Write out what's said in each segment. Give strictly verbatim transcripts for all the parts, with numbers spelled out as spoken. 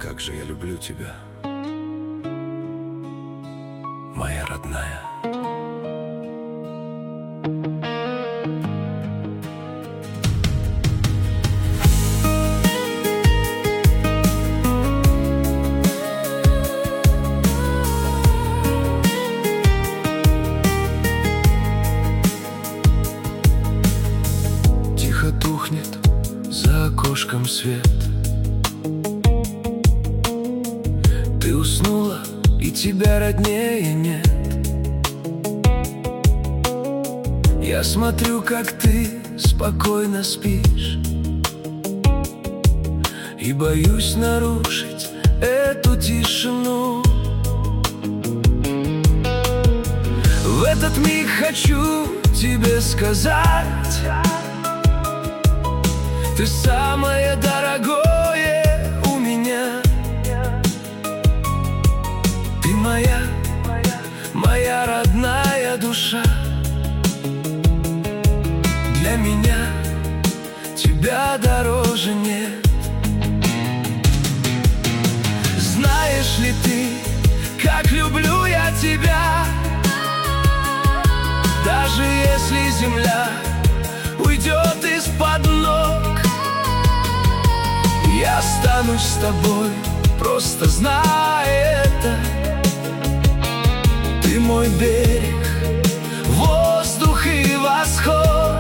Как же я люблю тебя, моя родная. Тихо тухнет за окошком свет. Ты уснула, и тебя роднее нет. Я смотрю, как ты спокойно спишь, и боюсь нарушить эту тишину. В этот миг хочу тебе сказать: ты самое дорогое у меня. Ты моя, моя родная душа. Для меня тебя дороже нет. Знаешь ли ты, как люблю я тебя? Даже если земля уйдет из-под ног, я останусь с тобой, просто знай это. Ты мой берег, воздух и восход.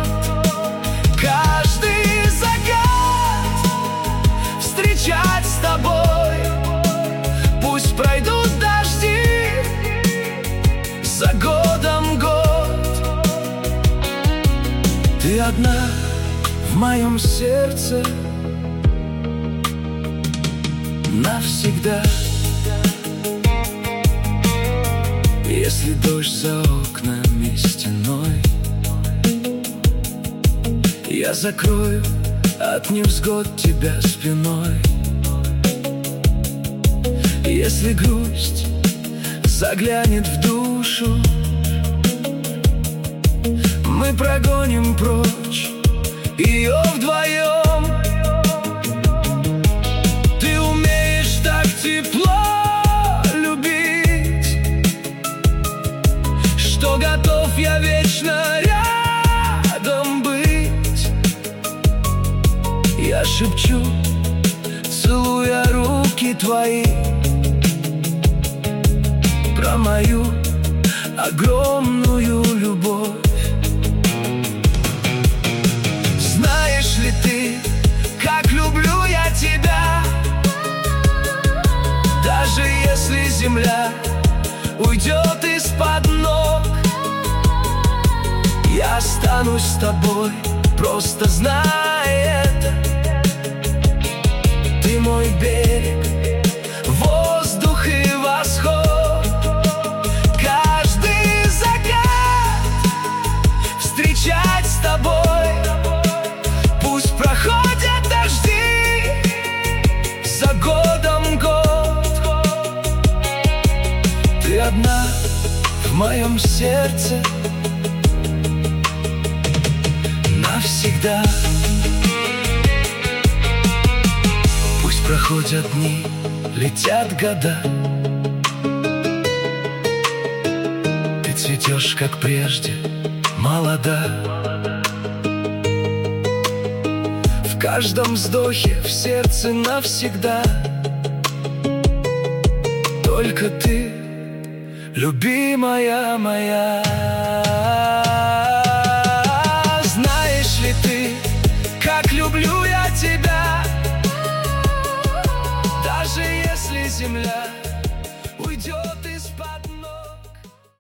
Каждый закат встречать с тобой. Пусть пройдут дожди, за годом год. Ты одна в моем сердце навсегда. Если дождь за окнами стеной, я закрою от невзгод тебя спиной. Если грусть заглянет в душу, мы прогоним прочь ее вдвоем. Ты умеешь так тепло любить, что готов я вечно рядом быть. Я шепчу, целуя руки твои, про мою огромную любовь. Знаешь ли ты, как люблю я тебя? Даже если земля уйдет из-под ног, я останусь с тобой, просто знай это. Ты мой берег, воздух и восход. Каждый закат встречать с тобой. Пусть проходят дожди, за годом год. Ты одна в моем сердце навсегда. Пусть проходят дни, летят года. Ты цветешь, как прежде, молода. В каждом вздохе, в сердце навсегда. Только ты, любимая моя. Знаешь ли ты, как люблю я тебя? Даже если земля